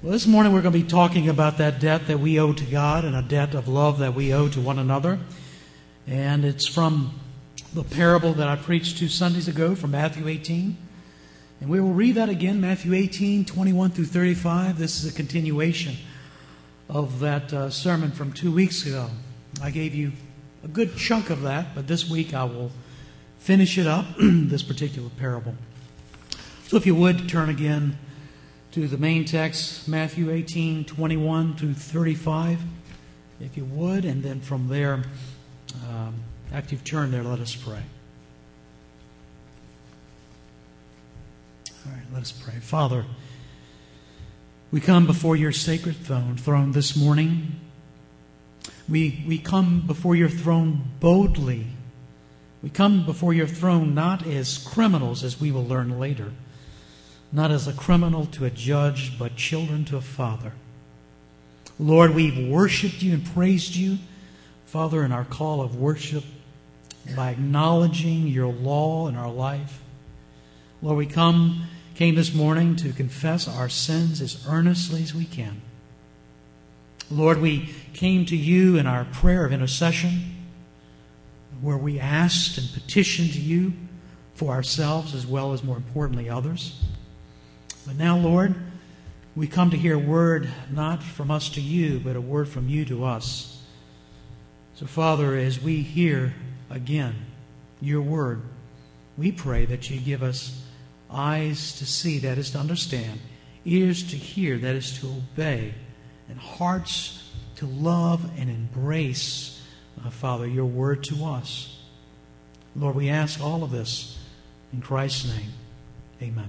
Well, this morning we're going to be talking about that debt that we owe to God and a debt of love that we owe to one another. And it's from the parable that I preached 2 Sundays ago from Matthew 18. And we will read that again, Matthew 18, 21 through 35. This is a continuation of that sermon from 2 weeks ago. I gave you a good chunk of that, but this week I will finish it up, this particular parable. So if you would, turn again to the main text, Matthew 18, 21 through 35, if you would. And then from there, after you've turned there, let us pray. All right, let us pray. Father, we come before your sacred throne this morning. We come before your throne boldly. We come before your throne not as criminals, as we will learn later, not as a criminal to a judge, but children to a Father. Lord, we've worshiped you and praised you, Father, in our call of worship by acknowledging your law in our life. Lord, we came this morning to confess our sins as earnestly as we can. Lord, we came to you in our prayer of intercession, where we asked and petitioned you for ourselves as well as, more importantly, others. But now, Lord, we come to hear a word not from us to you, but a word from you to us. So, Father, as we hear again your word, we pray that you give us eyes to see, that is to understand, ears to hear, that is to obey, and hearts to love and embrace, Father, your word to us. Lord, we ask all of this in Christ's name. Amen.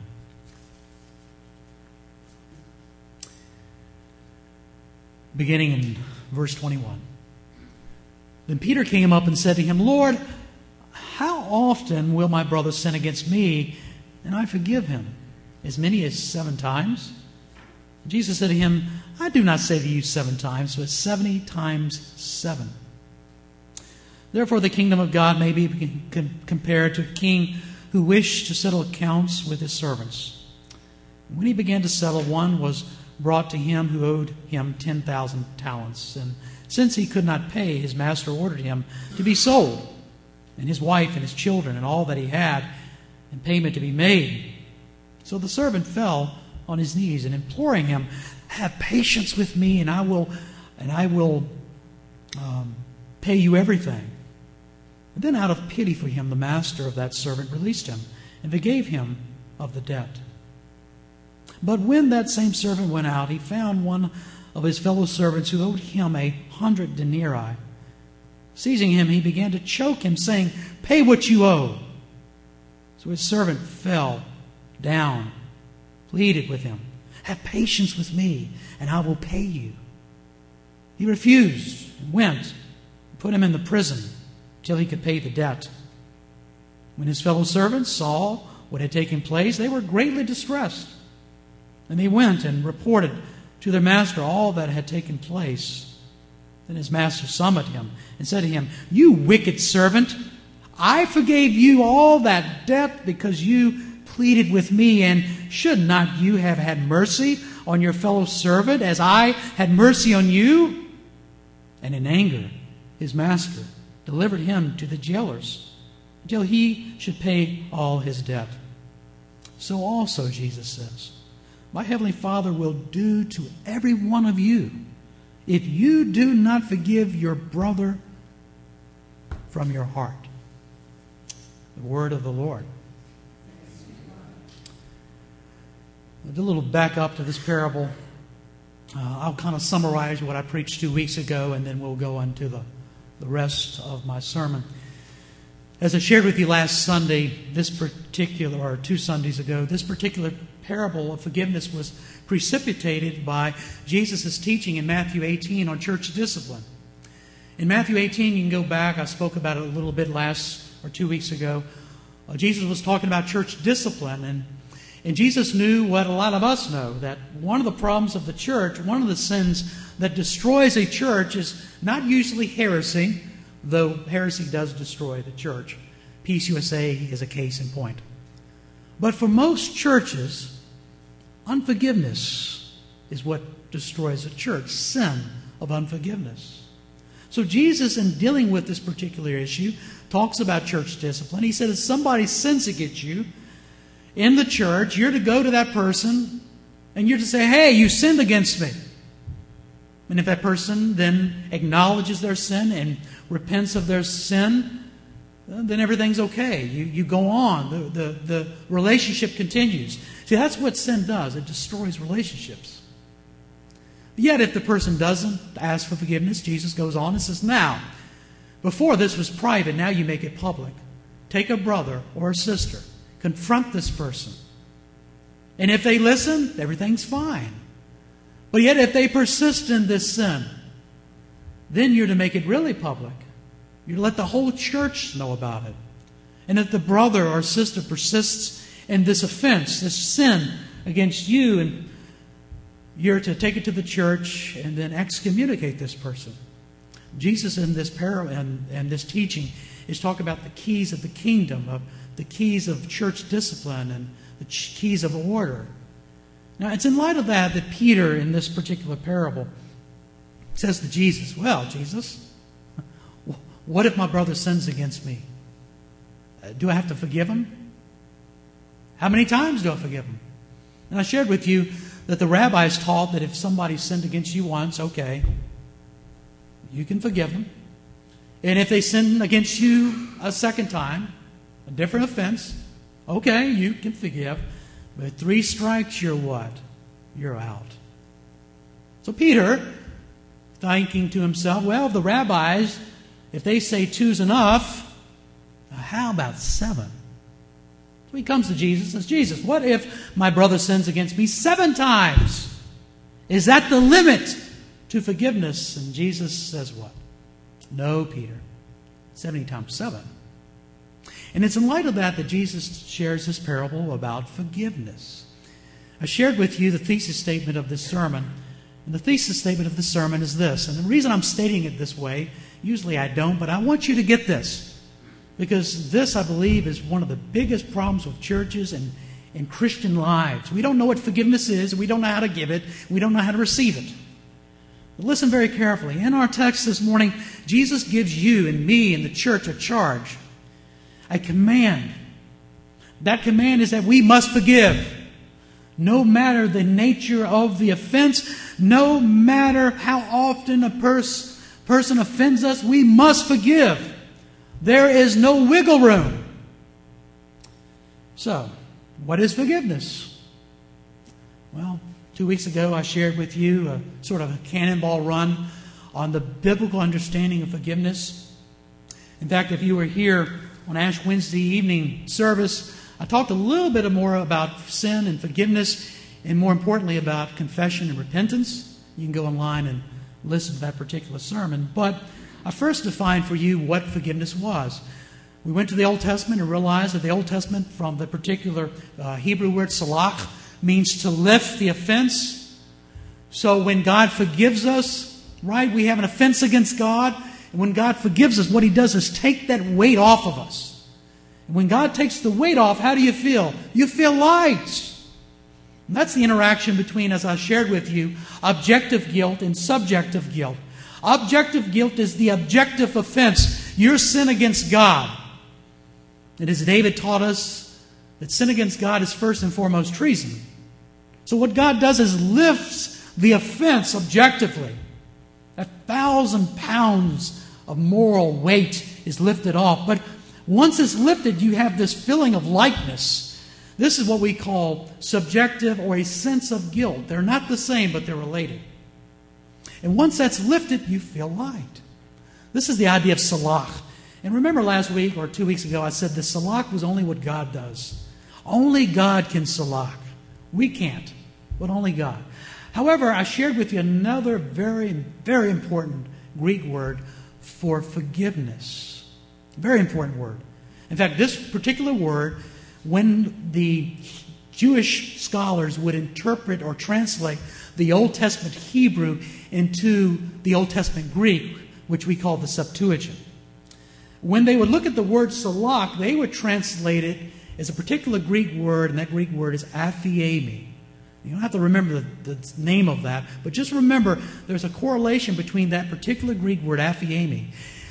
Beginning in verse 21. Then Peter came up and said to him, Lord, how often will my brother sin against me, and I forgive him? As many as 7 times? Jesus said to him, I do not say to you 7 times, but 70 times 7. Therefore the kingdom of God may be compared to a king who wished to settle accounts with his servants. When he began to settle, one was brought to him who owed him 10,000 talents. And since he could not pay, his master ordered him to be sold, and his wife and his children and all that he had, and payment to be made. So the servant fell on his knees and imploring him, have patience with me, and I will pay you everything. And then out of pity for him, the master of that servant released him and forgave him of the debt. But when that same servant went out, he found one of his fellow servants who owed him 100 denarii. Seizing him, he began to choke him, saying, pay what you owe. So his servant fell down, pleaded with him, have patience with me, and I will pay you. He refused and went and put him in the prison till he could pay the debt. When his fellow servants saw what had taken place, they were greatly distressed. And they went and reported to their master all that had taken place. Then his master summoned him and said to him, you wicked servant, I forgave you all that debt because you pleaded with me, and should not you have had mercy on your fellow servant as I had mercy on you? And in anger, his master delivered him to the jailers until he should pay all his debt. So also, Jesus says, my heavenly Father will do to every one of you if you do not forgive your brother from your heart. The word of the Lord. I'll do a little back up to this parable. I'll kind of summarize what I preached 2 weeks ago, and then we'll go into the rest of my sermon. As I shared with you last Sunday, or 2 Sundays ago, this particular parable of forgiveness was precipitated by Jesus' teaching in Matthew 18 on church discipline. In Matthew 18, you can go back, I spoke about it a little bit 2 weeks ago. Jesus was talking about church discipline, and Jesus knew what a lot of us know, that one of the problems of the church, one of the sins that destroys a church is not usually heresy, though heresy does destroy the church. Peace USA is a case in point. But for most churches, unforgiveness is what destroys a church. Sin of unforgiveness. So Jesus, in dealing with this particular issue, talks about church discipline. He said if somebody sins against you in the church, you're to go to that person and you're to say, hey, you sinned against me. And if that person then acknowledges their sin and repents of their sin, then everything's okay. You go on. The relationship continues. See, that's what sin does. It destroys relationships. Yet if the person doesn't ask for forgiveness, Jesus goes on and says, now, before this was private, now you make it public. Take a brother or a sister. Confront this person. And if they listen, everything's fine. But yet if they persist in this sin, then you're to make it really public. You're to let the whole church know about it. And if the brother or sister persists in this offense, this sin against you, and you're to take it to the church and then excommunicate this person. Jesus in this parable and this teaching is talking about the keys of the kingdom, of the keys of church discipline and the keys of order. Now, it's in light of that Peter, in this particular parable, says to Jesus, well, Jesus, what if my brother sins against me? Do I have to forgive him? How many times do I forgive him? And I shared with you that the rabbis taught that if somebody sinned against you once, okay, you can forgive them. And if they sin against you a second time, a different offense, okay, you can forgive. But 3 strikes, you're what? You're out. So Peter, thinking to himself, well, the rabbis, if they say 2's enough, how about 7? So he comes to Jesus and says, Jesus, what if my brother sins against me 7 times? Is that the limit to forgiveness? And Jesus says what? No, Peter. 70 times 7. And it's in light of that Jesus shares this parable about forgiveness. I shared with you the thesis statement of this sermon. And the thesis statement of this sermon is this. And the reason I'm stating it this way, usually I don't, but I want you to get this. Because this, I believe, is one of the biggest problems with churches and Christian lives. We don't know what forgiveness is. We don't know how to give it. We don't know how to receive it. But listen very carefully. In our text this morning, Jesus gives you and me and the church a charge, a command. That command is that we must forgive. No matter the nature of the offense, no matter how often a person offends us, we must forgive. There is no wiggle room. So, what is forgiveness? Well, 2 weeks ago I shared with you a sort of a cannonball run on the biblical understanding of forgiveness. In fact, if you were here on Ash Wednesday evening service, I talked a little bit more about sin and forgiveness, and more importantly about confession and repentance. You can go online and listen to that particular sermon. But I first defined for you what forgiveness was. We went to the Old Testament and realized that the Old Testament, from the particular Hebrew word salach, means to lift the offense. So when God forgives us, right, we have an offense against God. And when God forgives us, what He does is take that weight off of us. And when God takes the weight off, how do you feel? You feel light. And that's the interaction between, as I shared with you, objective guilt and subjective guilt. Objective guilt is the objective offense, your sin against God. And as David taught us, that sin against God is first and foremost treason. So what God does is lifts the offense objectively. 1,000 pounds of moral weight is lifted off. But once it's lifted, you have this feeling of lightness. This is what we call subjective or a sense of guilt. They're not the same, but they're related. And once that's lifted, you feel light. This is the idea of salach. And remember last week or 2 weeks ago, I said the salach was only what God does. Only God can salach. We can't, but only God. However, I shared with you another very, very important Greek word for forgiveness. Very important word. In fact, this particular word, when the Jewish scholars would interpret or translate the Old Testament Hebrew into the Old Testament Greek, which we call the Septuagint. When they would look at the word salach, they would translate it as a particular Greek word, and that Greek word is aphiemi. You don't have to remember the name of that, but just remember there's a correlation between that particular Greek word, aphiemi.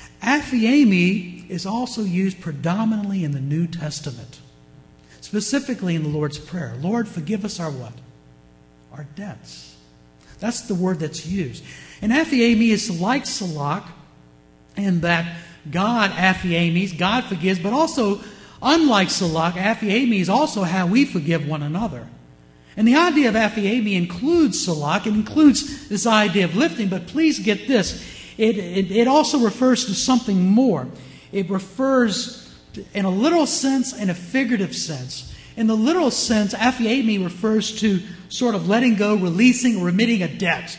Aphiemi is also used predominantly in the New Testament, specifically in the Lord's Prayer. Lord, forgive us our what? Our debts. That's the word that's used. And aphiemi is like salak, in that God aphiemis, God forgives, but also, unlike salak, aphiemi is also how we forgive one another. And the idea of aphiemi includes salak, it includes this idea of lifting, but please get this. It also refers to something more. It refers in a literal sense and a figurative sense. In the literal sense, aphiemi refers to sort of letting go, releasing, or remitting a debt.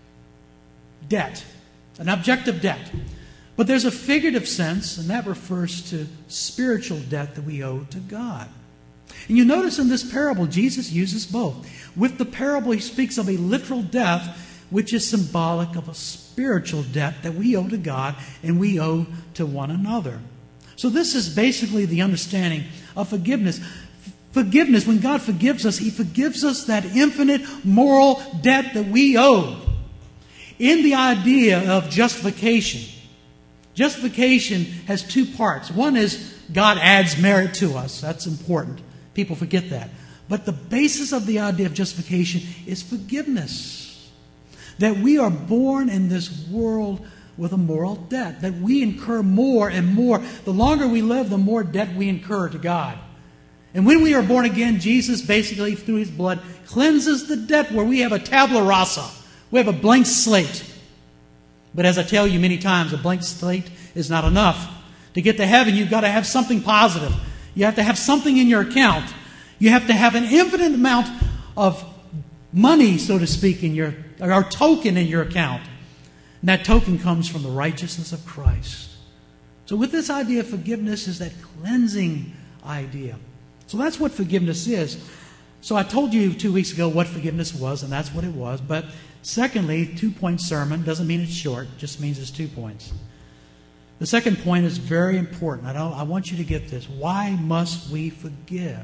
Debt. An objective debt. But there's a figurative sense, and that refers to spiritual debt that we owe to God. And you notice in this parable, Jesus uses both. With the parable, he speaks of a literal death, which is symbolic of a spiritual debt that we owe to God and we owe to one another. So this is basically the understanding of forgiveness. Forgiveness, when God forgives us, he forgives us that infinite moral debt that we owe. In the idea of justification, justification has two parts. One is God adds merit to us. That's important. People forget that. But the basis of the idea of justification is forgiveness. That we are born in this world with a moral debt. That we incur more and more. The longer we live, the more debt we incur to God. And when we are born again, Jesus basically, through his blood, cleanses the debt where we have a tabula rasa. We have a blank slate. But as I tell you many times, a blank slate is not enough. To get to heaven, you've got to have something positive. You have to have something in your account. You have to have an infinite amount of money, so to speak, or token in your account. And that token comes from the righteousness of Christ. So with this idea of forgiveness is that cleansing idea. So that's what forgiveness is. So I told you 2 weeks ago what forgiveness was, and that's what it was. But secondly, 2-point sermon doesn't mean it's short, it just means it's 2 points. The second point is very important. I want you to get this. Why must we forgive?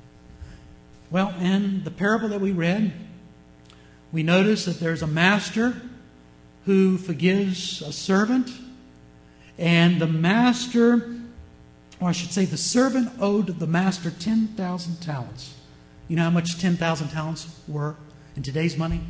Well, in the parable that we read, we notice that there's a master who forgives a servant, and the master, or I should say the servant, owed the master 10,000 talents. You know how much 10,000 talents were in today's money?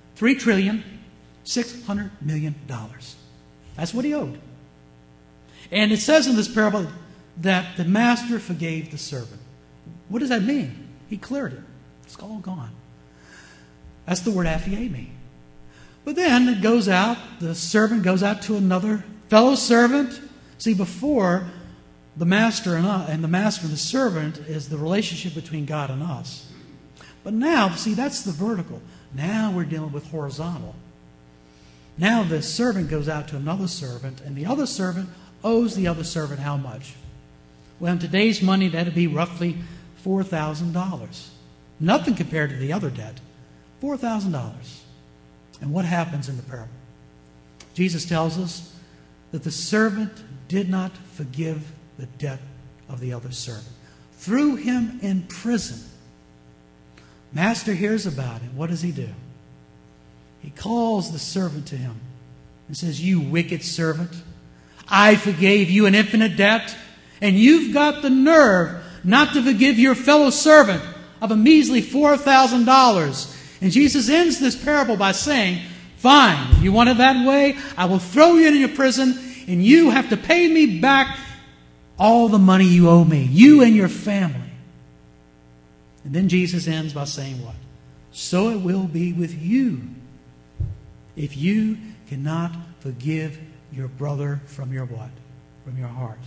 $3,600 million. That's what he owed. And it says in this parable that the master forgave the servant. What does that mean? He cleared it. It's all gone. That's the word aphiemi. But then it goes out, the servant goes out to another fellow servant. See, before, the master and the master and the servant is the relationship between God and us. But now, see, that's the vertical. Now we're dealing with horizontal. Now the servant goes out to another servant, and the other servant owes the other servant how much? Well, in today's money, that would be roughly $4,000. Nothing compared to the other debt. $4,000. And what happens in the parable? Jesus tells us that the servant did not forgive the debt of the other servant. Threw him in prison. Master hears about it. What does he do? He calls the servant to him and says, "You wicked servant, I forgave you an infinite debt, and you've got the nerve not to forgive your fellow servant of a measly $4,000. And Jesus ends this parable by saying, "Fine, if you want it that way, I will throw you into prison, and you have to pay me back all the money you owe me, you and your family." And then Jesus ends by saying what? "So it will be with you if you cannot forgive your brother from your what? From your heart."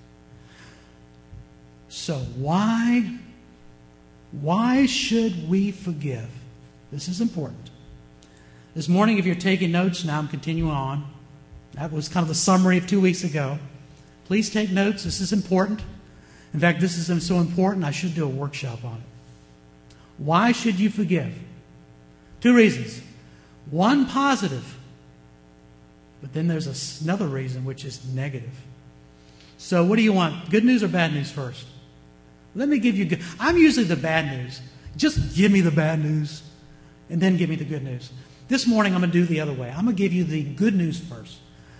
So why should we forgive? This is important. This morning, if you're taking notes, now I'm continuing on. That was kind of the summary of 2 weeks ago. Please take notes. This is important. In fact, this is so important, I should do a workshop on it. Why should you forgive? 2 reasons. One, positive. But then there's another reason, which is negative. So what do you want? Good news or bad news first? Let me give you good. I'm usually the bad news. Just give me the bad news. and then give me the good news. This morning I'm going to do the other way. I'm going to give you the good news first.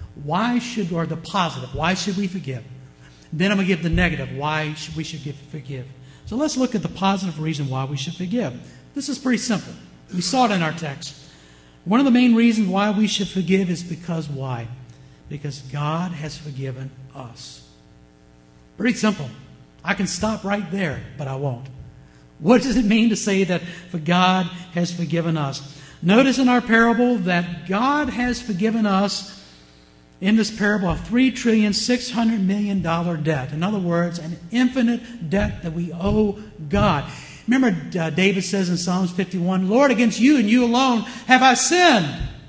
Or the positive. Why should we forgive? Then I'm going to give the negative. Why we should forgive. So let's look at the positive reason why we should forgive. This is pretty simple. We saw it in our text. One of the main reasons why we should forgive is because why? Because God has forgiven us. Pretty simple. I can stop right there, but I won't. What does it mean to say that for God has forgiven us? Notice in our parable that God has forgiven us in this parable a $3,600,000,000 debt. In other words, an infinite debt that we owe God. Remember, David says in Psalms 51, Lord, against you and you alone have I sinned.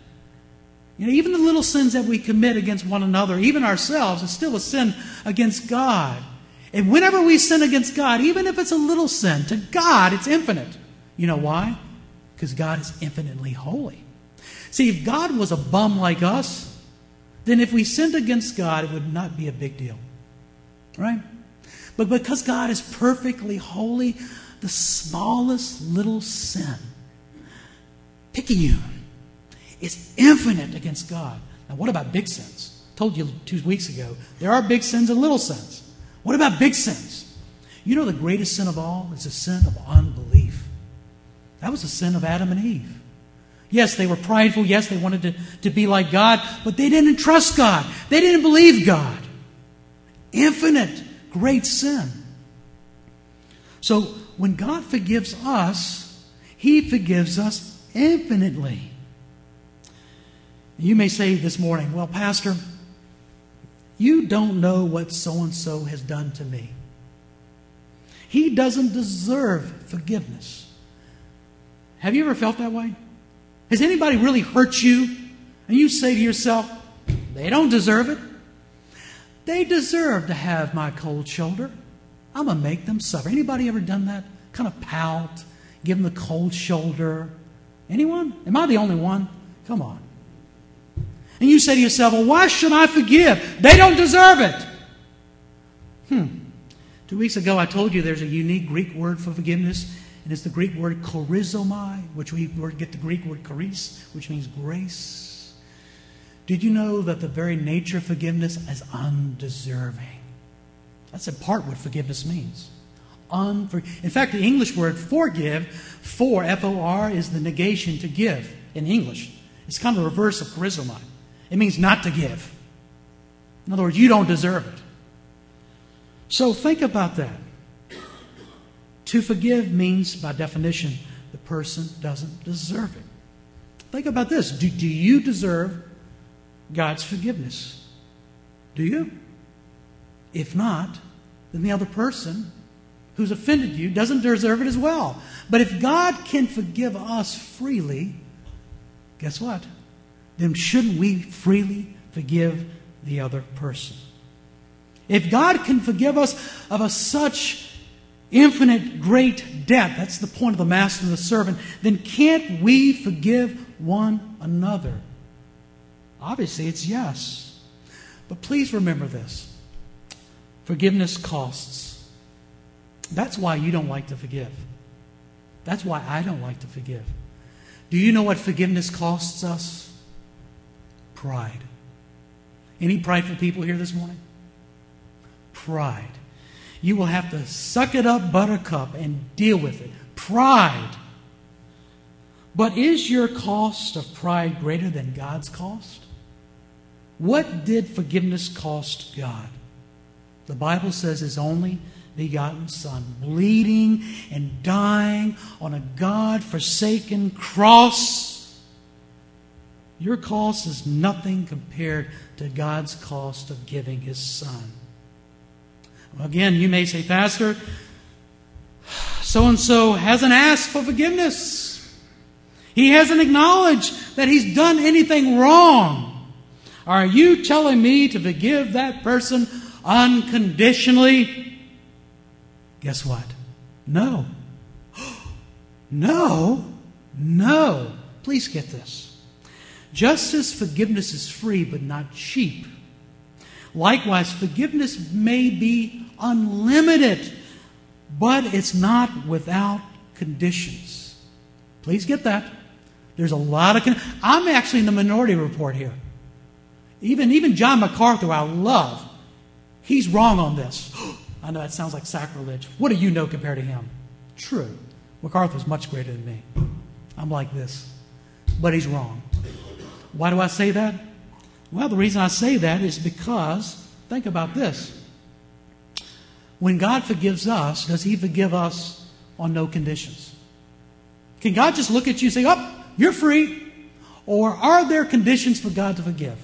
Even the little sins that we commit against one another, even ourselves, is still a sin against God. And whenever we sin against God, even if it's a little sin, to God it's infinite. You know why? Because God is infinitely holy. See, if God was a bum like us, then if we sinned against God, it would not be a big deal. Right? But because God is perfectly holy, the smallest little sin, picayune, is infinite against God. Now, what about big sins? I told you 2 weeks ago, there are big sins and little sins. What about big sins? You know the greatest sin of all is the sin of unbelief. That was the sin of Adam and Eve. Yes, they were prideful. Yes, they wanted to be like God, but they didn't trust God. They didn't believe God. Infinite, great sin. So when God forgives us, He forgives us infinitely. You may say this morning, well, Pastor, you don't know what so-and-so has done to me. He doesn't deserve forgiveness. Have you ever felt that way? Has anybody really hurt you? And you say to yourself, they don't deserve it. They deserve to have my cold shoulder. I'm going to make them suffer. Anybody ever done that? Kind of pout, give them the cold shoulder. Anyone? Am I the only one? Come on. And you say to yourself, well, why should I forgive? They don't deserve it. 2 weeks ago, I told you there's a unique Greek word for forgiveness. And it's the Greek word charizomai, which we get the Greek word charis, which means grace. Did you know that the very nature of forgiveness is undeserving? That's in part what forgiveness means. In fact, the English word forgive, F-O-R, is the negation to give in English. It's kind of the reverse of charizomai. It means not to give. In other words, you don't deserve it. So think about that. To forgive means, by definition, the person doesn't deserve it. Think about this. Do you deserve God's forgiveness? Do you? If not, then the other person who's offended you doesn't deserve it as well. But if God can forgive us freely, guess what? Then shouldn't we freely forgive the other person? If God can forgive us of such infinite great debt, that's the point of the master and the servant, then can't we forgive one another? Obviously, it's yes. But please remember this. Forgiveness costs. That's why you don't like to forgive. That's why I don't like to forgive. Do you know what forgiveness costs us? Pride. Any prideful people here this morning? Pride. You will have to suck it up, buttercup, and deal with it. Pride. But is your cost of pride greater than God's cost? What did forgiveness cost God? The Bible says His only begotten Son, bleeding and dying on a God-forsaken cross. Your cost is nothing compared to God's cost of giving His Son. Again, you may say, Pastor, so-and-so hasn't asked for forgiveness. He hasn't acknowledged that he's done anything wrong. Are you telling me to forgive that person unconditionally? Guess what? No. No. No. Please get this. Just as forgiveness is free but not cheap, likewise, forgiveness may be unlimited, but it's not without conditions. Please get that. There's a lot of... I'm actually in the minority report here. Even John MacArthur, I love, he's wrong on this. I know that sounds like sacrilege. What do you know compared to him? True. MacArthur's much greater than me. I'm like this. But he's wrong. Why do I say that? Well, the reason I say that is because, think about this. When God forgives us, does He forgive us on no conditions? Can God just look at you and say, oh, you're free? Or are there conditions for God to forgive?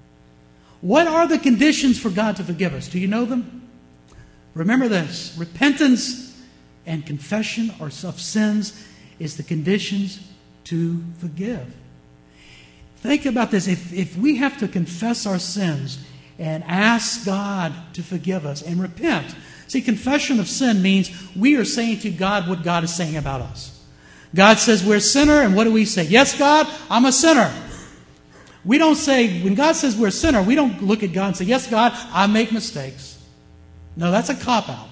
What are the conditions for God to forgive us? Do you know them? Remember this. Repentance and confession of sins is the conditions to forgive. Think about this. If we have to confess our sins and ask God to forgive us and repent. See, confession of sin means we are saying to God what God is saying about us. God says we're a sinner, and what do we say? Yes, God, I'm a sinner. We don't say, when God says we're a sinner, we don't look at God and say, yes, God, I make mistakes. No, that's a cop-out.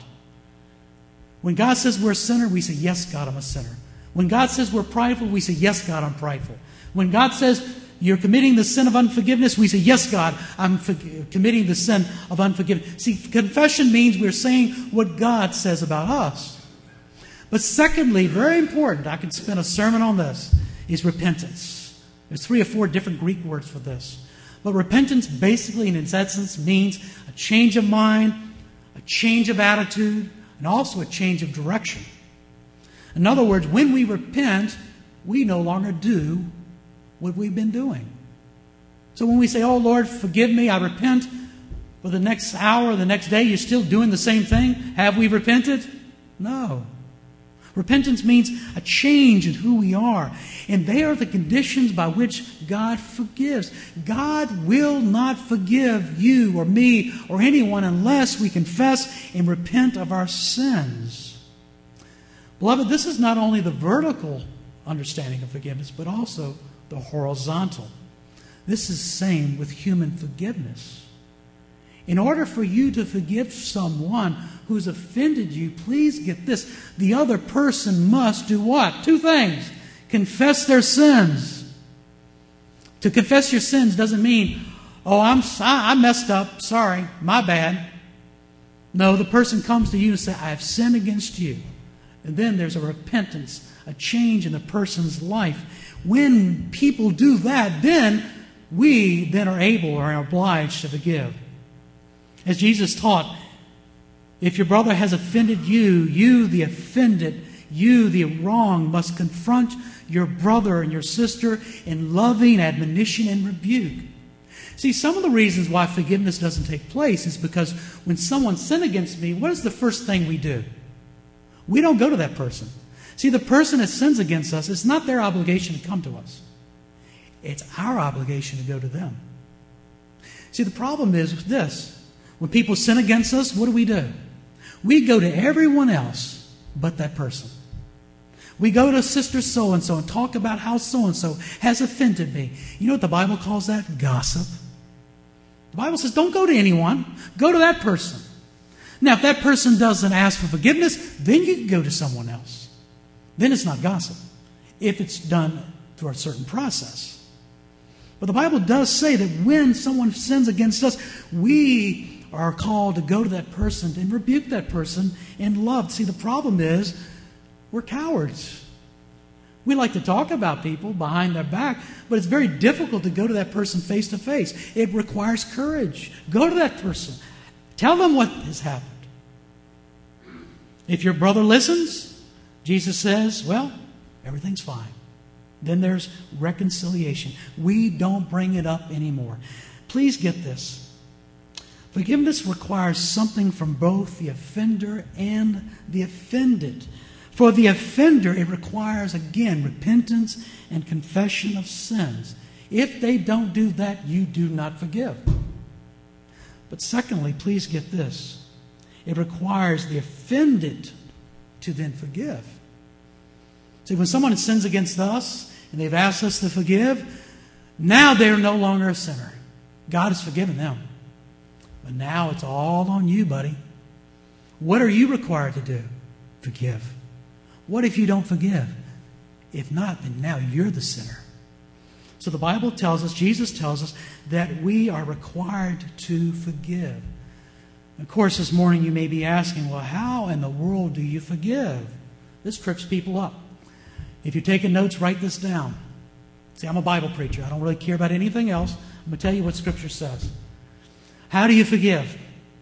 When God says we're a sinner, we say, yes, God, I'm a sinner. When God says we're prideful, we say, yes, God, I'm prideful. When God says you're committing the sin of unforgiveness, we say, yes, God, I'm committing the sin of unforgiveness. See, confession means we're saying what God says about us. But secondly, very important, I could spend a sermon on this, is repentance. There's 3 or 4 different Greek words for this. But repentance basically, in its essence, means a change of mind, a change of attitude, and also a change of direction. In other words, when we repent, we no longer do what we've been doing. So when we say, oh Lord, forgive me, I repent, for the next hour or the next day, you're still doing the same thing? Have we repented? No. Repentance means a change in who we are. And they are the conditions by which God forgives. God will not forgive you or me or anyone unless we confess and repent of our sins. Beloved, this is not only the vertical understanding of forgiveness, but also the horizontal. This is the same with human forgiveness. In order for you to forgive someone who's offended you, please get this. The other person must do what? 2 things. Confess their sins. To confess your sins doesn't mean, oh, I messed up. Sorry, my bad. No, the person comes to you and says, I have sinned against you. And then there's a repentance, a change in the person's life. When people do that, then we then are able or are obliged to forgive. As Jesus taught, if your brother has offended you, you the offended, you the wrong, must confront your brother and your sister in loving admonition and rebuke. See, some of the reasons why forgiveness doesn't take place is because when someone sins against me, what is the first thing we do? We don't go to that person. See, the person that sins against us, it's not their obligation to come to us. It's our obligation to go to them. See, the problem is with this. When people sin against us, what do? We go to everyone else but that person. We go to sister so-and-so and talk about how so-and-so has offended me. You know what the Bible calls that? Gossip. The Bible says don't go to anyone. Go to that person. Now, if that person doesn't ask for forgiveness, then you can go to someone else. Then it's not gossip, if it's done through a certain process. But the Bible does say that when someone sins against us, we are called to go to that person and rebuke that person in love. See, the problem is we're cowards. We like to talk about people behind their back, but it's very difficult to go to that person face to face. It requires courage. Go to that person. Tell them what has happened. If your brother listens, Jesus says, well, everything's fine. Then there's reconciliation. We don't bring it up anymore. Please get this. Forgiveness requires something from both the offender and the offended. For the offender, it requires, again, repentance and confession of sins. If they don't do that, you do not forgive. But secondly, please get this. It requires the offended to then forgive. See, when someone sins against us and they've asked us to forgive, now they're no longer a sinner. God has forgiven them. But now it's all on you, buddy. What are you required to do? Forgive. What if you don't forgive? If not, then now you're the sinner. So the Bible tells us, Jesus tells us, that we are required to forgive. Of course, this morning you may be asking, well, how in the world do you forgive? This trips people up. If you're taking notes, write this down. See, I'm a Bible preacher. I don't really care about anything else. I'm going to tell you what Scripture says. How do you forgive?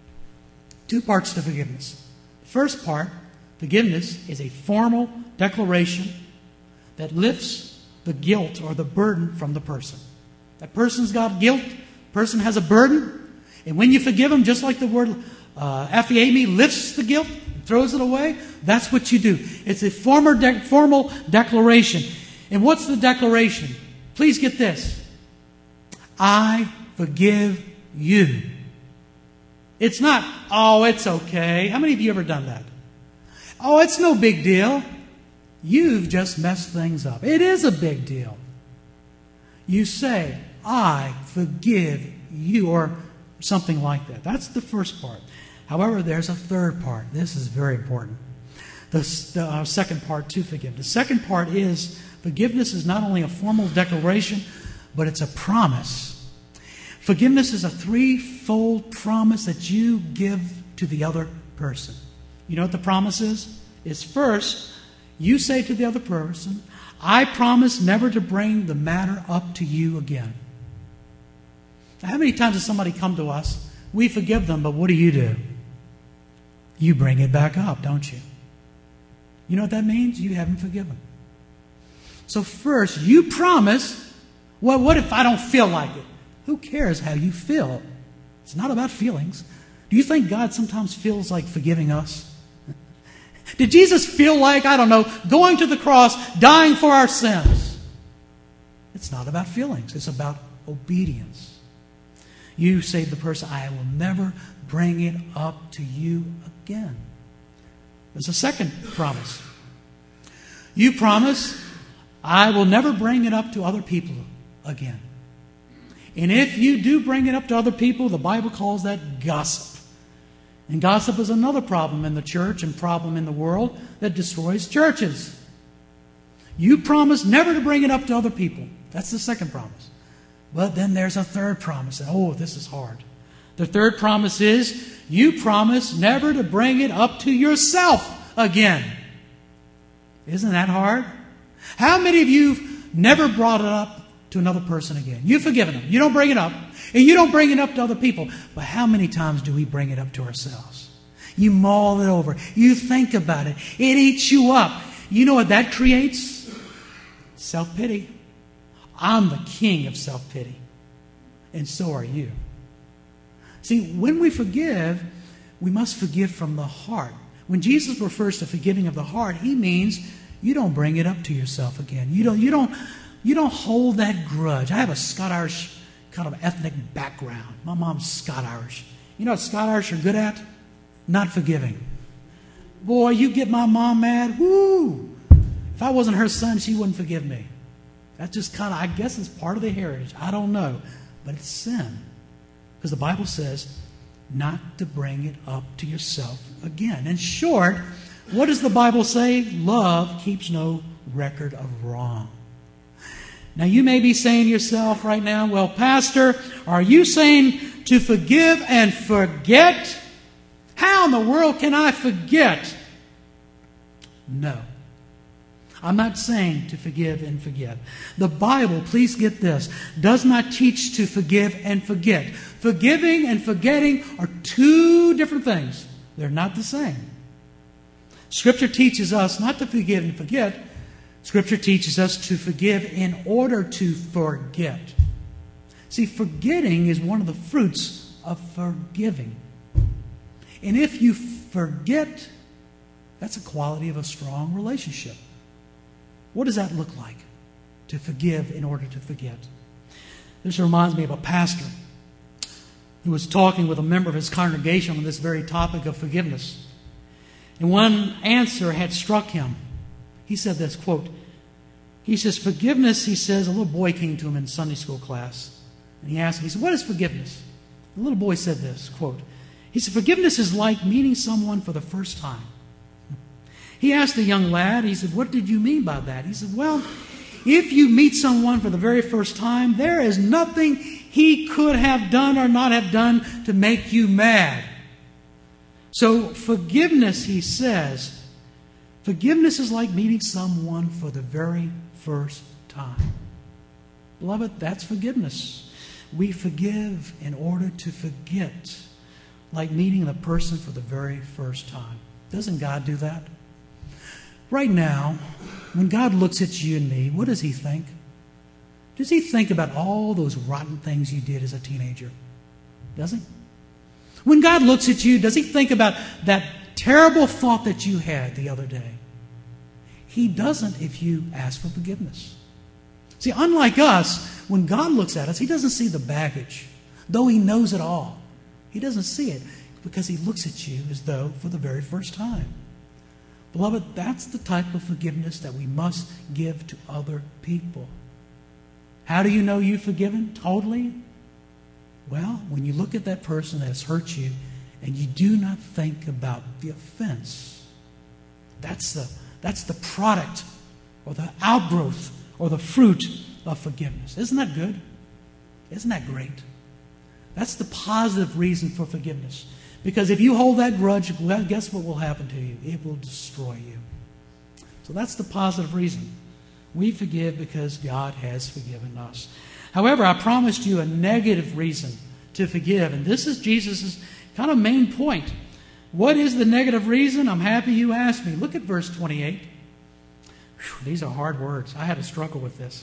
2 parts to forgiveness. The first part, forgiveness, is a formal declaration that lifts the guilt or the burden from the person. That person's got guilt. Person has a burden. And when you forgive them, just like the word aphiemi lifts the guilt, throws it away, that's what you do. It's a formal declaration. And what's the declaration? Please get this. I forgive you. It's not, oh, it's okay. How many of you ever done that? Oh, it's no big deal. You've just messed things up. It is a big deal. You say, I forgive you, or something like that. That's the first part. However, there's a third part. This is very important. The second part to forgive. The second part is forgiveness is not only a formal declaration, but it's a promise. Forgiveness is a threefold promise that you give to the other person. You know what the promise is? It's first, you say to the other person, I promise never to bring the matter up to you again. Now, how many times does somebody come to us? We forgive them, but what do? You bring it back up, don't you? You know what that means? You haven't forgiven. So first, you promise, well, what if I don't feel like it? Who cares how you feel? It's not about feelings. Do you think God sometimes feels like forgiving us? Did Jesus feel like, I don't know, going to the cross, dying for our sins? It's not about feelings. It's about obedience. You say to the person, I will never bring it up to you again. There's a second promise. You promise, I will never bring it up to other people again. And if you do bring it up to other people, the Bible calls that gossip. And gossip is another problem in the church and problem in the world that destroys churches. You promise never to bring it up to other people. That's the second promise. But then there's a third promise. Oh, this is hard. The third promise is you promise never to bring it up to yourself again. Isn't that hard? How many of you have never brought it up to another person again? You've forgiven them. You don't bring it up. And you don't bring it up to other people. But how many times do we bring it up to ourselves? You mull it over. You think about it. It eats you up. You know what that creates? Self-pity. I'm the king of self-pity. And so are you. See, when we forgive, we must forgive from the heart. When Jesus refers to forgiving of the heart, He means you don't bring it up to yourself again. You don't hold that grudge. I have a Scotch-Irish kind of ethnic background. My mom's Scotch-Irish. You know what Scotch-Irish are good at? Not forgiving. Boy, you get my mom mad. Woo! If I wasn't her son, she wouldn't forgive me. That's just kind of, I guess it's part of the heritage. I don't know. But it's sin. Because the Bible says not to bring it up to yourself again. In short, what does the Bible say? Love keeps no record of wrong. Now you may be saying to yourself right now, well, Pastor, are you saying to forgive and forget? How in the world can I forget? No. I'm not saying to forgive and forget. The Bible, please get this, does not teach to forgive and forget. Forgiving and forgetting are two different things. They're not the same. Scripture teaches us not to forgive and forget. Scripture teaches us to forgive in order to forget. See, forgetting is one of the fruits of forgiving. And if you forget, that's a quality of a strong relationship. What does that look like? To forgive in order to forget. This reminds me of a pastor who was talking with a member of his congregation on this very topic of forgiveness. And one answer had struck him. He said this, quote, he says, forgiveness, he says, a little boy came to him in Sunday school class. And he asked him, he said, what is forgiveness? The little boy said this, quote, he said, forgiveness is like meeting someone for the first time. He asked the young lad, he said, what did you mean by that? He said, well, if you meet someone for the very first time, there is nothing he could have done or not have done to make you mad. So forgiveness, he says, forgiveness is like meeting someone for the very first time. Beloved, that's forgiveness. We forgive in order to forget, like meeting a person for the very first time. Doesn't God do that? Right now, when God looks at you and me, what does He think? Does He think about all those rotten things you did as a teenager? Does He? When God looks at you, does He think about that terrible thought that you had the other day? He doesn't if you ask for forgiveness. See, unlike us, when God looks at us, He doesn't see the baggage, though He knows it all. He doesn't see it because He looks at you as though for the very first time. Beloved, that's the type of forgiveness that we must give to other people. How do you know you've forgiven totally? Well, when you look at that person that has hurt you and you do not think about the offense, that's the product or the outgrowth or the fruit of forgiveness. Isn't that good? Isn't that great? That's the positive reason for forgiveness. Because if you hold that grudge, well, guess what will happen to you? It will destroy you. So that's the positive reason. We forgive because God has forgiven us. However, I promised you a negative reason to forgive. And this is Jesus' kind of main point. What is the negative reason? I'm happy you asked me. Look at verse 28. Whew, these are hard words. I had to struggle with this.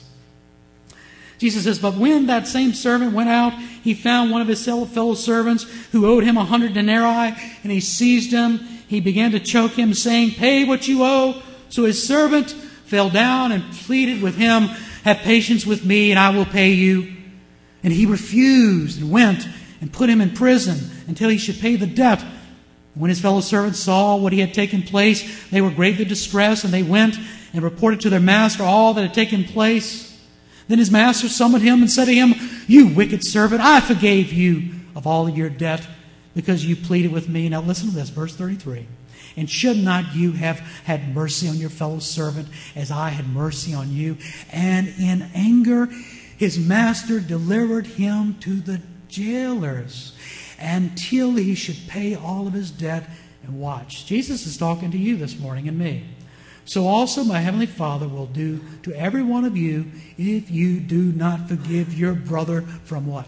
Jesus says, but when that same servant went out, he found one of his fellow servants who owed him 100 denarii, and he seized him. He began to choke him, saying, pay what you owe. So his servant fell down and pleaded with him, have patience with me, and I will pay you. And he refused and went and put him in prison until he should pay the debt. When his fellow servants saw what he had taken place, they were greatly distressed, and they went and reported to their master all that had taken place. Then his master summoned him and said to him, you wicked servant, I forgave you of all of your debt because you pleaded with me. Now listen to this, verse 33. And should not you have had mercy on your fellow servant as I had mercy on you? And in anger his master delivered him to the jailers until he should pay all of his debt. And watch, Jesus is talking to you this morning and me. So also my heavenly Father will do to every one of you if you do not forgive your brother from what?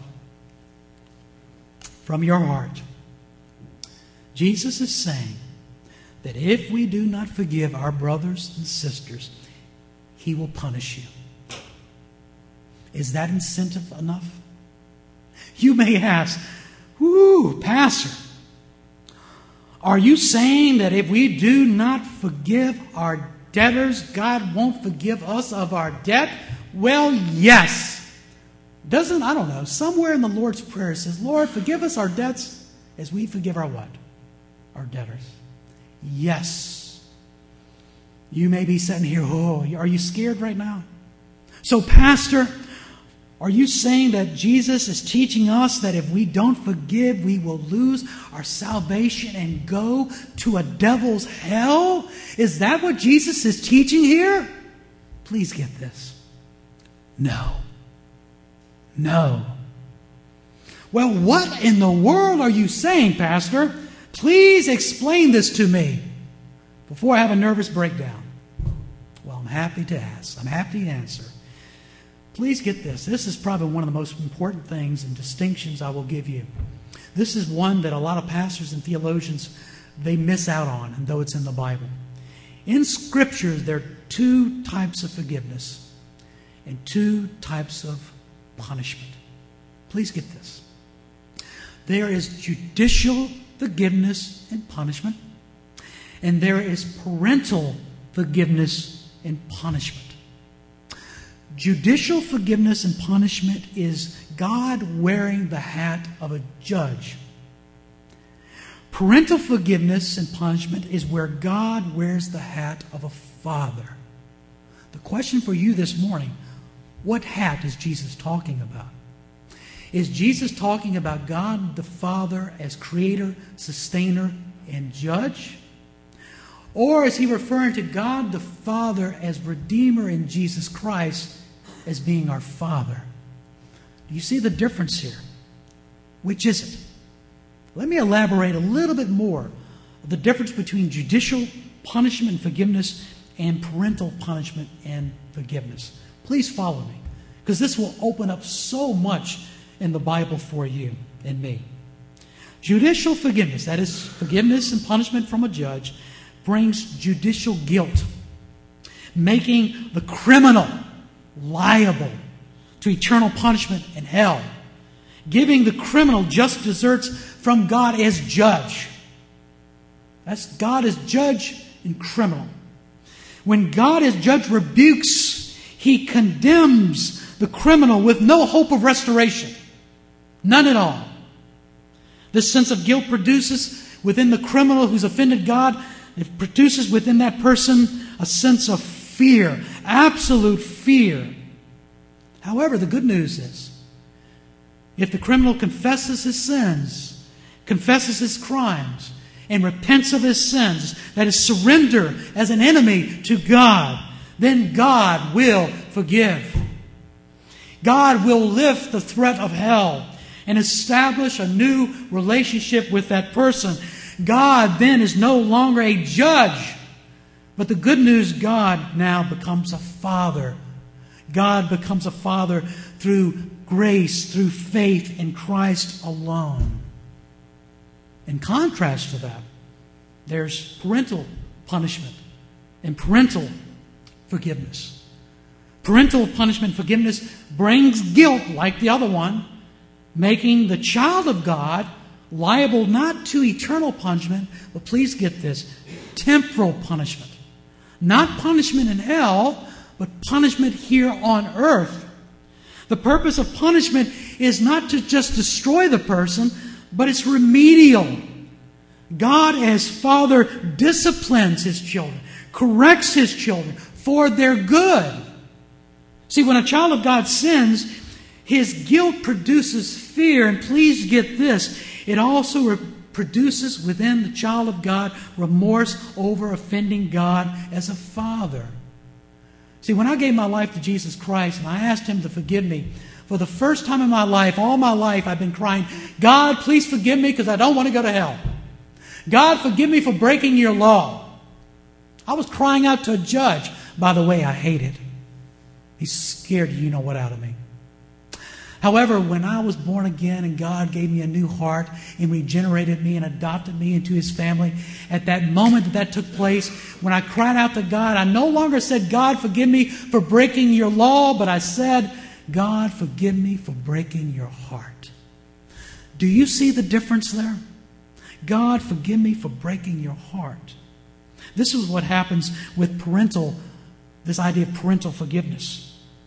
From your heart. Jesus is saying that if we do not forgive our brothers and sisters, He will punish you. Is that incentive enough? You may ask, Pastor, are you saying that if we do not forgive our debtors, God won't forgive us of our debt? Well, yes. Somewhere in the Lord's Prayer it says, Lord, forgive us our debts as we forgive our what? Our debtors. Yes. You may be sitting here, are you scared right now? So, Pastor, are you saying that Jesus is teaching us that if we don't forgive, we will lose our salvation and go to a devil's hell? Is that what Jesus is teaching here? Please get this. No. Well, what in the world are you saying, Pastor? Please explain this to me before I have a nervous breakdown. Well, I'm happy to ask. I'm happy to answer. Please get this. This is probably one of the most important things and distinctions I will give you. This is one that a lot of pastors and theologians, they miss out on, and though it's in the Bible. In Scripture, there are two types of forgiveness and two types of punishment. Please get this. There is judicial forgiveness and punishment, and there is parental forgiveness and punishment. Judicial forgiveness and punishment is God wearing the hat of a judge. Parental forgiveness and punishment is where God wears the hat of a father. The question for you this morning, what hat is Jesus talking about? Is Jesus talking about God the Father as creator, sustainer, and judge? Or is he referring to God the Father as Redeemer in Jesus Christ as being our Father? Do you see the difference here? Which is it? Let me elaborate a little bit more of the difference between judicial punishment and forgiveness and parental punishment and forgiveness. Please follow me, because this will open up so much in the Bible for you and me. Judicial forgiveness, that is forgiveness and punishment from a judge, brings judicial guilt, making the criminal liable to eternal punishment in hell, giving the criminal just deserts from God as judge. That's God as judge and criminal. When God as judge rebukes, He condemns the criminal with no hope of restoration. None at all. This sense of guilt produces within the criminal who's offended God, it produces within that person a sense of fear, absolute fear. However, the good news is, if the criminal confesses his sins, confesses his crimes, and repents of his sins, that is, surrender as an enemy to God, then God will forgive. God will lift the threat of hell and establish a new relationship with that person. God then is no longer a judge, but the good news, God now becomes a father. God becomes a father through grace, through faith in Christ alone. In contrast to that, there's parental punishment and parental forgiveness. Parental punishment and forgiveness brings guilt like the other one, making the child of God liable not to eternal punishment, but please get this, temporal punishment. Not punishment in hell, but punishment here on earth. The purpose of punishment is not to just destroy the person, but it's remedial. God as Father disciplines His children, corrects His children for their good. See, when a child of God sins, his guilt produces fear, and please get this, it also produces within the child of God remorse over offending God as a father. See, when I gave my life to Jesus Christ and I asked Him to forgive me, for the first time in my life, all my life, I've been crying, God, please forgive me because I don't want to go to hell. God, forgive me for breaking your law. I was crying out to a judge. By the way, I hate it. He scared you know what out of me. However, when I was born again and God gave me a new heart and regenerated me and adopted me into His family, at that moment that took place, when I cried out to God, I no longer said, God, forgive me for breaking your law, but I said, God, forgive me for breaking your heart. Do you see the difference there? God, forgive me for breaking your heart. This is what happens with this idea of parental forgiveness.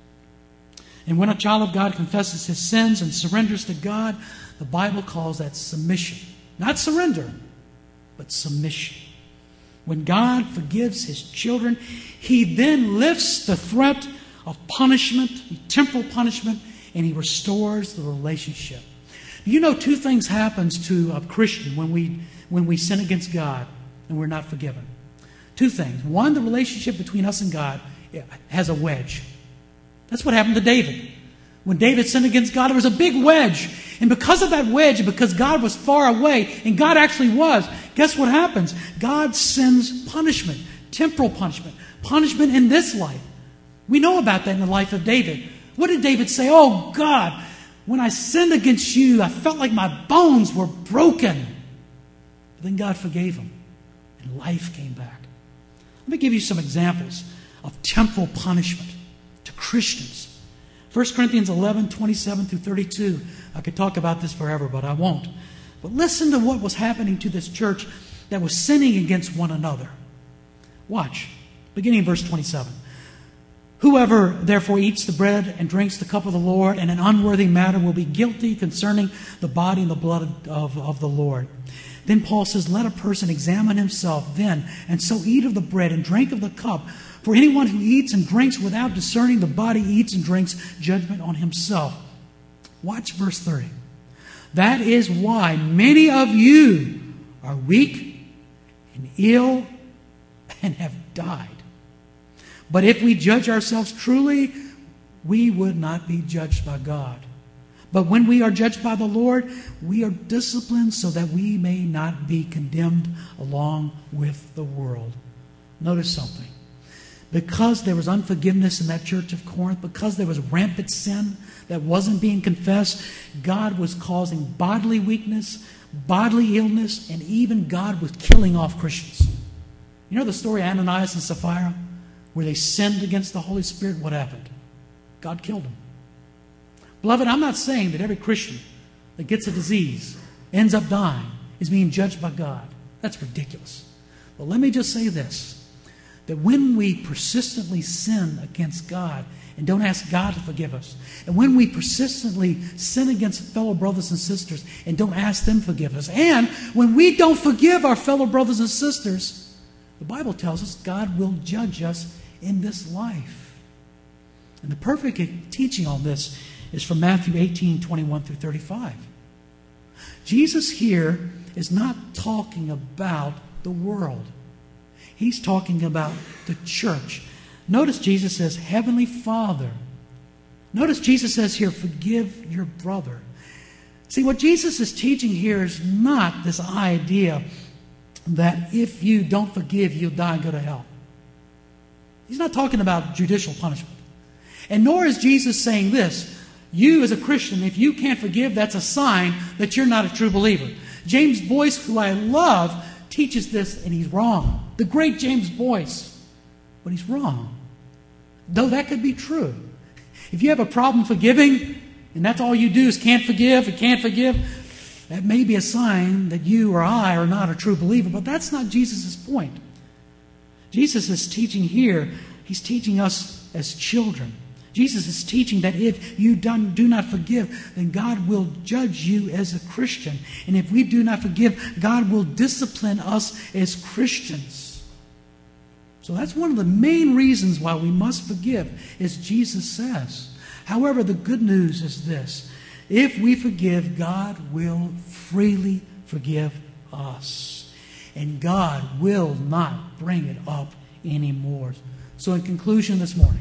And when a child of God confesses his sins and surrenders to God, the Bible calls that submission. Not surrender, but submission. When God forgives His children, He then lifts the threat of punishment, temporal punishment, and He restores the relationship. You know, two things happens to a Christian when we sin against God and we're not forgiven. Two things. One, the relationship between us and God has a wedge. That's what happened to David. When David sinned against God, there was a big wedge. And because of that wedge, because God was far away, and God actually was, guess what happens? God sends punishment, temporal punishment, punishment in this life. We know about that in the life of David. What did David say? Oh God, when I sinned against you, I felt like my bones were broken. But then God forgave him, and life came back. Let me give you some examples of temporal punishment to Christians. 1 Corinthians 11, 27 through 32. I could talk about this forever, but I won't. But listen to what was happening to this church that was sinning against one another. Watch, beginning in verse 27. Whoever therefore eats the bread and drinks the cup of the Lord in an unworthy manner will be guilty concerning the body and the blood of the Lord. Then Paul says, let a person examine himself then, and so eat of the bread and drink of the cup. For anyone who eats and drinks without discerning the body eats and drinks judgment on himself. Watch verse 30. That is why many of you are weak and ill and have died. But if we judge ourselves truly, we would not be judged by God. But when we are judged by the Lord, we are disciplined so that we may not be condemned along with the world. Notice something. Because there was unforgiveness in that church of Corinth, because there was rampant sin that wasn't being confessed, God was causing bodily weakness, bodily illness, and even God was killing off Christians. You know the story of Ananias and Sapphira, where they sinned against the Holy Spirit? What happened? God killed them. Beloved, I'm not saying that every Christian that gets a disease, ends up dying, is being judged by God. That's ridiculous. But let me just say this, that when we persistently sin against God and don't ask God to forgive us, and when we persistently sin against fellow brothers and sisters and don't ask them to forgive us, and when we don't forgive our fellow brothers and sisters, the Bible tells us God will judge us in this life. And the perfect teaching on this is from Matthew 18:21-35. Jesus here is not talking about the world. He's talking about the church. Notice Jesus says, Heavenly Father. Notice Jesus says here, forgive your brother. See, what Jesus is teaching here is not this idea that if you don't forgive, you'll die and go to hell. He's not talking about judicial punishment. And nor is Jesus saying this, you as a Christian, if you can't forgive, that's a sign that you're not a true believer. James Boyce, who I love, teaches this, and he's wrong. The great James Boyce. But he's wrong. Though that could be true. If you have a problem forgiving, and that's all you do is can't forgive, that may be a sign that you or I are not a true believer. But that's not Jesus' point. Jesus is teaching here, he's teaching us as children. Jesus is teaching that if you do not forgive, then God will judge you as a Christian. And if we do not forgive, God will discipline us as Christians. So that's one of the main reasons why we must forgive, as Jesus says. However, the good news is this. If we forgive, God will freely forgive us. And God will not bring it up anymore. So in conclusion this morning,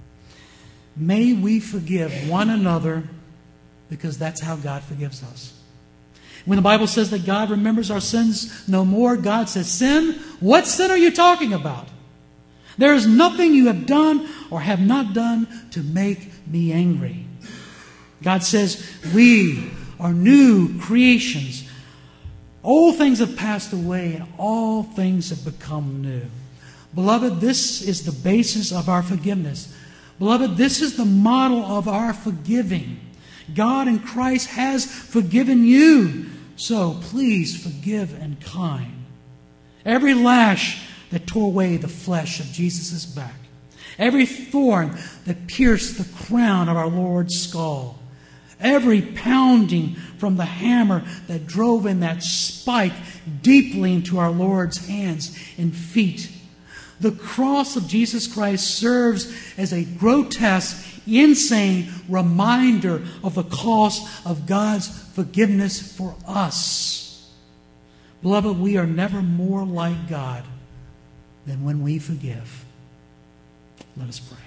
may we forgive one another because that's how God forgives us. When the Bible says that God remembers our sins no more, God says, sin? What sin are you talking about? There is nothing you have done or have not done to make me angry. God says, we are new creations. Old things have passed away and all things have become new. Beloved, this is the basis of our forgiveness. Beloved, this is the model of our forgiving. God in Christ has forgiven you. So please forgive in kind. Every lash that tore away the flesh of Jesus' back. Every thorn that pierced the crown of our Lord's skull. Every pounding from the hammer that drove in that spike deeply into our Lord's hands and feet. The cross of Jesus Christ serves as a grotesque, insane reminder of the cost of God's forgiveness for us. Beloved, we are never more like God than when we forgive. Let us pray.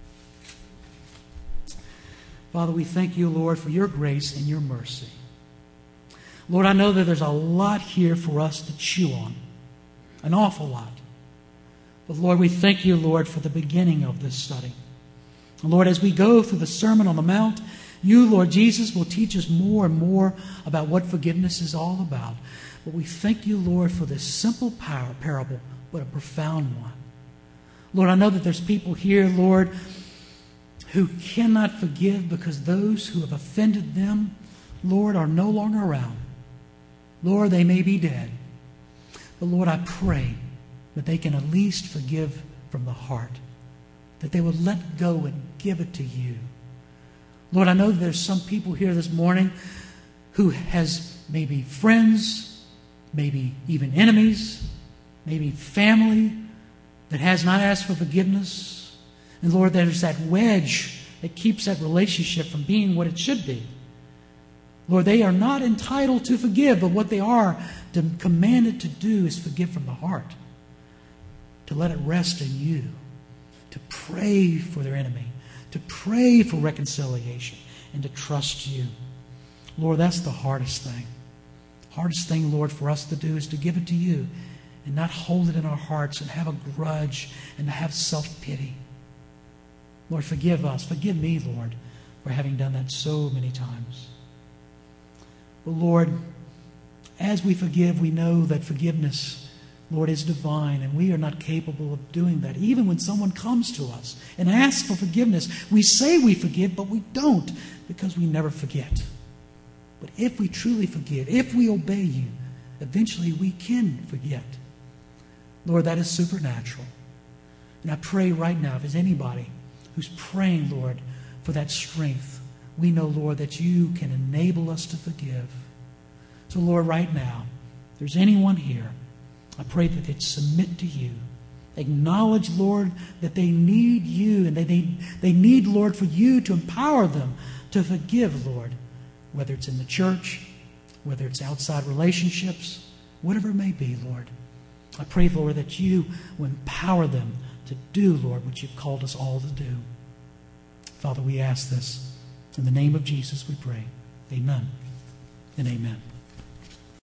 Father, we thank you, Lord, for your grace and your mercy. Lord, I know that there's a lot here for us to chew on. An awful lot. But Lord, we thank you, Lord, for the beginning of this study. And Lord, as we go through the Sermon on the Mount, you, Lord Jesus, will teach us more and more about what forgiveness is all about. But we thank you, Lord, for this simple parable, but a profound one. Lord, I know that there's people here, Lord, who cannot forgive because those who have offended them, Lord, are no longer around. Lord, they may be dead. But Lord, I pray that they can at least forgive from the heart. That they would let go and give it to you. Lord, I know there's some people here this morning who has maybe friends, maybe even enemies, maybe family that has not asked for forgiveness. And Lord, there's that wedge that keeps that relationship from being what it should be. Lord, they are not entitled to forgive, but what they are commanded to do is forgive from the heart. to let it rest in you, to pray for their enemy, to pray for reconciliation, and to trust you. Lord, that's the hardest thing. Hardest thing, Lord, for us to do is to give it to you and not hold it in our hearts and have a grudge and to have self-pity. Lord, forgive us. Forgive me, Lord, for having done that so many times. But Lord, as we forgive, we know that forgiveness, Lord, is divine, and we are not capable of doing that. Even when someone comes to us and asks for forgiveness, we say we forgive, but we don't because we never forget. But if we truly forgive, if we obey you, eventually we can forget. Lord, that is supernatural. And I pray right now, if there's anybody who's praying, Lord, for that strength, we know, Lord, that you can enable us to forgive. So, Lord, right now, if there's anyone here, I pray that they'd submit to you. Acknowledge, Lord, that they need you and they need, Lord, for you to empower them to forgive, Lord, whether it's in the church, whether it's outside relationships, whatever it may be, Lord. I pray, Lord, that you will empower them to do, Lord, what you've called us all to do. Father, we ask this. In the name of Jesus we pray. Amen and amen.